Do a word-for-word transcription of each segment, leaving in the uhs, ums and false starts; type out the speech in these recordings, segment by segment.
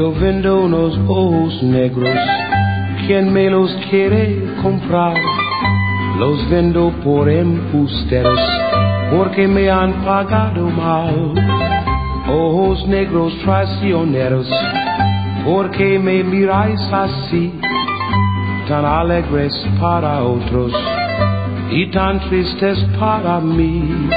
Yo vendo unos ojos negros, ¿quién me los quiere comprar? Los vendo por embusteros, porque me han pagado mal. Ojos negros traicioneros, ¿por qué me miráis así? Tan alegres para otros y tan tristes para mí.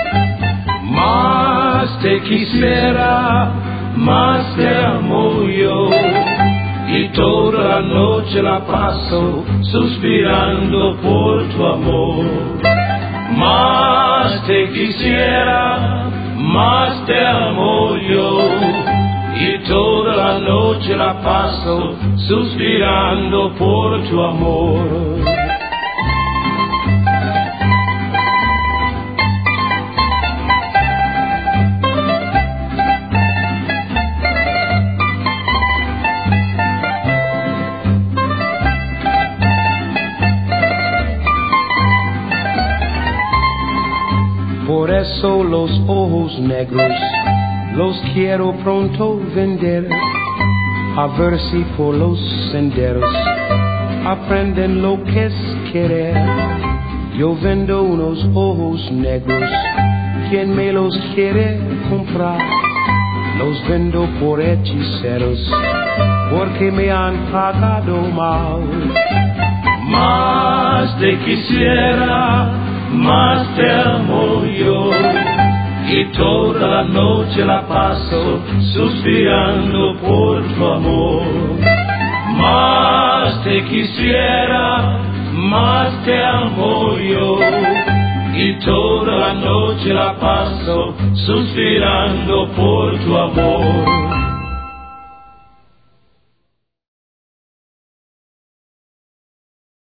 Más te quisiera, más te amo yo, y toda la noche la paso suspirando por tu amor. Más te quisiera, más te amo yo, y toda la noche la paso suspirando por tu amor. Por eso los ojos negros los quiero pronto vender, a ver si por los senderos aprenden lo que es querer. Yo vendo unos ojos negros, ¿quién me los quiere comprar? Los vendo por hechiceros, porque me han pagado mal. Más te quisiera, más te amo yo, y toda la noche la paso suspirando por tu amor. Más te quisiera, más te amo yo, y toda la noche la paso suspirando por tu amor.